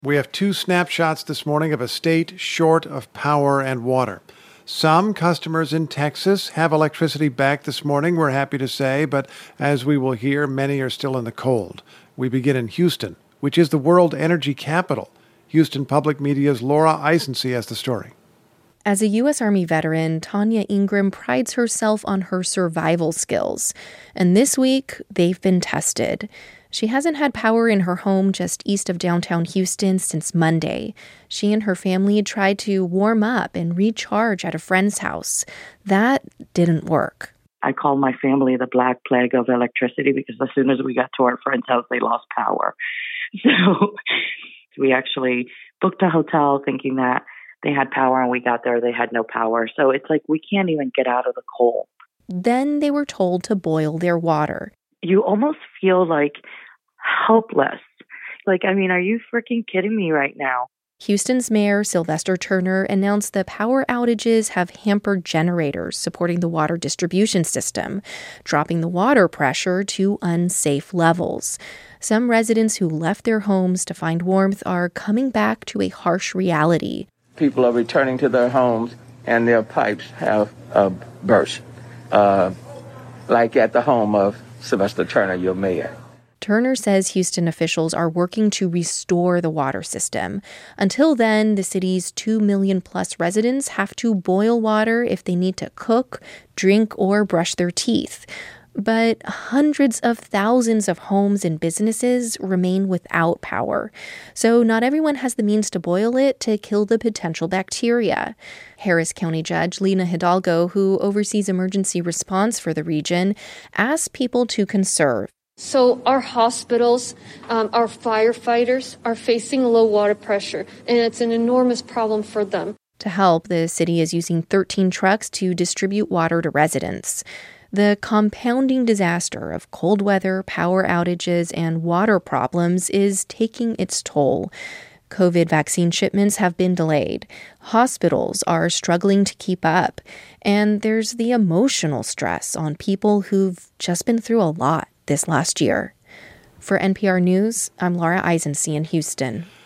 We have two snapshots this morning of a state short of power and water. Some customers in Texas have electricity back this morning, we're happy to say, but as we will hear, many are still in the cold. We begin in Houston, which is the world energy capital. Houston Public Media's Laura Eisensee has the story. As a U.S. Army veteran, Tanya Ingram prides herself on her survival skills. And this week, they've been tested. She hasn't had power in her home just east of downtown Houston since Monday. She and her family tried to warm up and recharge at a friend's house. That didn't work. I call my family the Black Plague of electricity because as soon as we got to our friend's house, they lost power. So we actually booked a hotel thinking that they had power, and we got there, they had no power. So it's like we can't even get out of the cold. Then they were told to boil their water. You almost feel like helpless. Like, I mean, are you freaking kidding me right now? Houston's Mayor Sylvester Turner announced the power outages have hampered generators supporting the water distribution system, dropping the water pressure to unsafe levels. Some residents who left their homes to find warmth are coming back to a harsh reality. People are returning to their homes and their pipes have burst, like at the home of Sylvester Turner, your mayor. Turner says Houston officials are working to restore the water system. Until then, the city's 2 million-plus residents have to boil water if they need to cook, drink, or brush their teeth. But hundreds of thousands of homes and businesses remain without power. So not everyone has the means to boil it to kill the potential bacteria. Harris County Judge Lina Hidalgo, who oversees emergency response for the region, asked people to conserve. So our hospitals, our firefighters are facing low water pressure, and it's an enormous problem for them. To help, the city is using 13 trucks to distribute water to residents. The compounding disaster of cold weather, power outages, and water problems is taking its toll. COVID vaccine shipments have been delayed. Hospitals are struggling to keep up. And there's the emotional stress on people who've just been through a lot this last year. For NPR News, I'm Laura Eisensee in Houston.